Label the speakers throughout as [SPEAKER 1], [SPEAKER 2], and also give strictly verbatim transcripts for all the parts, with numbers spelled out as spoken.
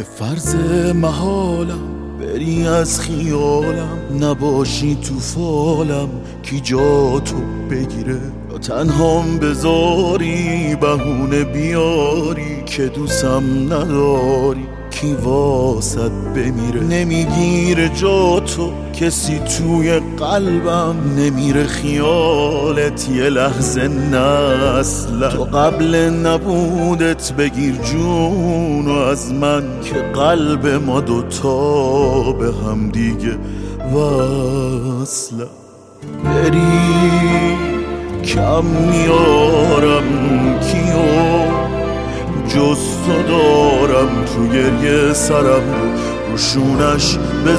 [SPEAKER 1] فرض محالم بری از خیالم، نباشی تو فالم کی جا تو بگیره، یا تنهام بذاری بهونه بیاری که دوستم نداری کی واسد بمیره. نمیگیره جا تو کسی توی قلبم، نمیره خیالت یه لحظه نه اصلا. تو قبل نبودت بگیر جونو از من که قلب ما دوتا به هم دیگه وصله. بری کم میارم کیو جز تو دارم، تو گریه سرم رو روشونش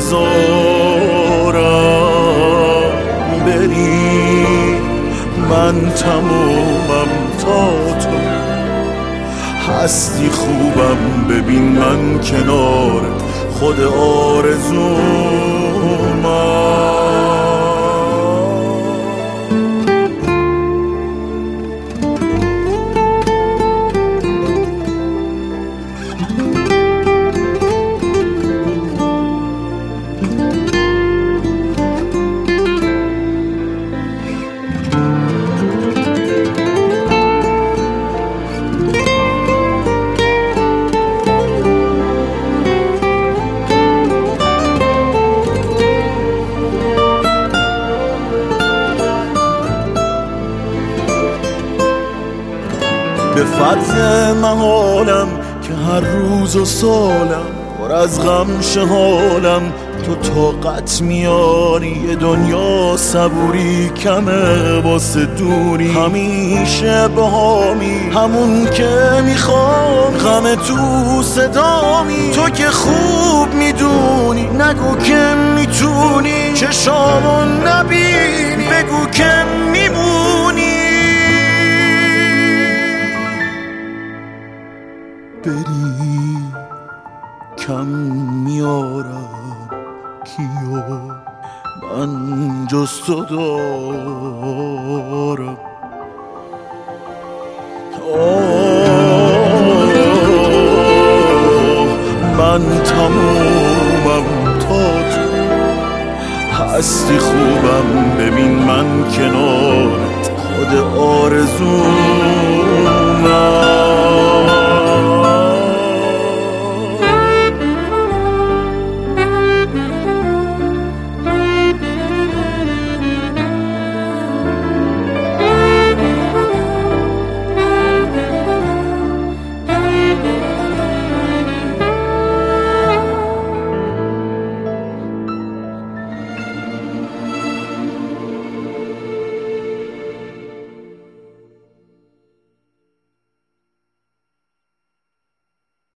[SPEAKER 1] بذارم. بری من تمومم تا تو هستی خوبم، ببین من کنار خود آرزومم. به فرض محالم که هر روز و سالم پر از غم شه حالم، تو طاقت میاری یه دنیا صبوری کمه واسه دوری. همیشه بهامی همون که میخوام، غم تو صدامی تو که خوب میدونی. نگو که میتونی چشامون نبینی، بگو که میمونی. بری کم میارم کیو من جز تو دارم. آه من تمومم تا تو هستی خوبم، ببین من کنارت خود آرزو